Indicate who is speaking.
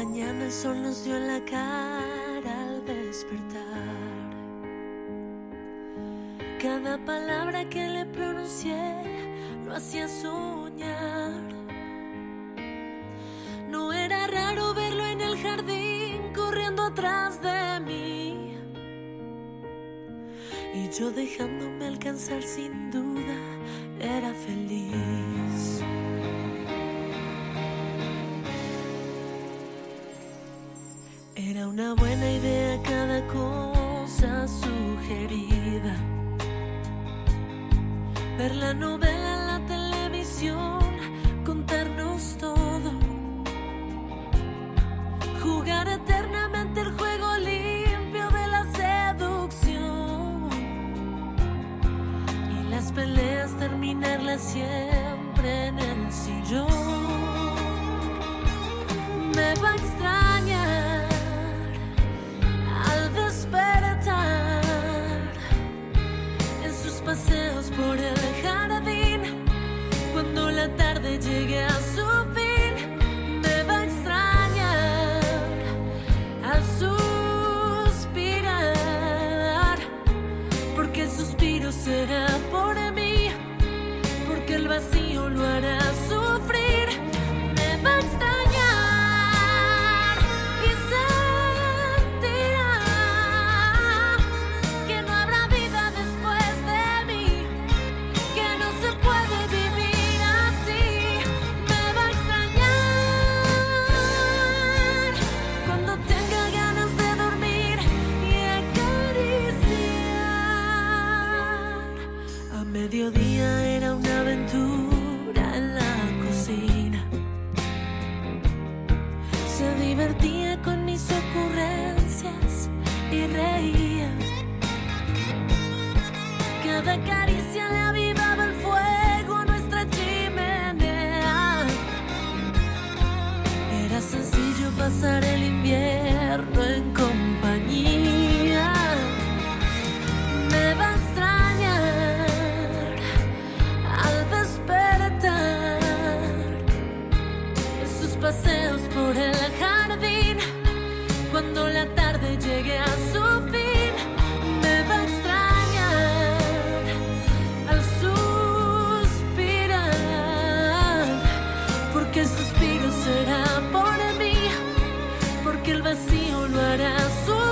Speaker 1: mañana el sol nos dio en la cara al despertar. Cada palabra que le pronuncié lo hacía soñar. No era raro verlo en el jardín corriendo atrás de mí, y yo dejándome alcanzar sin duda era feliz. Era una buena idea cada cosa sugerida. Ver la novela en la televisión, contarnos todo, jugar eternamente el juego limpio de la seducción, y las peleas terminarlas siempre en el sillón. Me va a extrañar al despertar en sus paseos por el jardín, cuando la tarde llegue a su fin. Me va a extrañar al suspirar, porque el suspiro será por mí, porque el vacío lo hará sufrir. Me va a extrañar y sentirá que no habrá vida después de mí, que no se puede vivir así. Me va a extrañar cuando tenga ganas de dormir y acariciar. A mediodía era una aventura en la cocina. Se divertía con mis ocurrencias y reía. Cada caricia le avivaba el fuego a nuestra chimenea. Era sencillo pasar el invierno en compañía. Me va a extrañar al despertar en sus paseos por el jardín, cuando la tarde llegue a su fin. Me va a extrañar al suspirar, porque el suspiro será por mí, porque el vacío lo hará sufrir.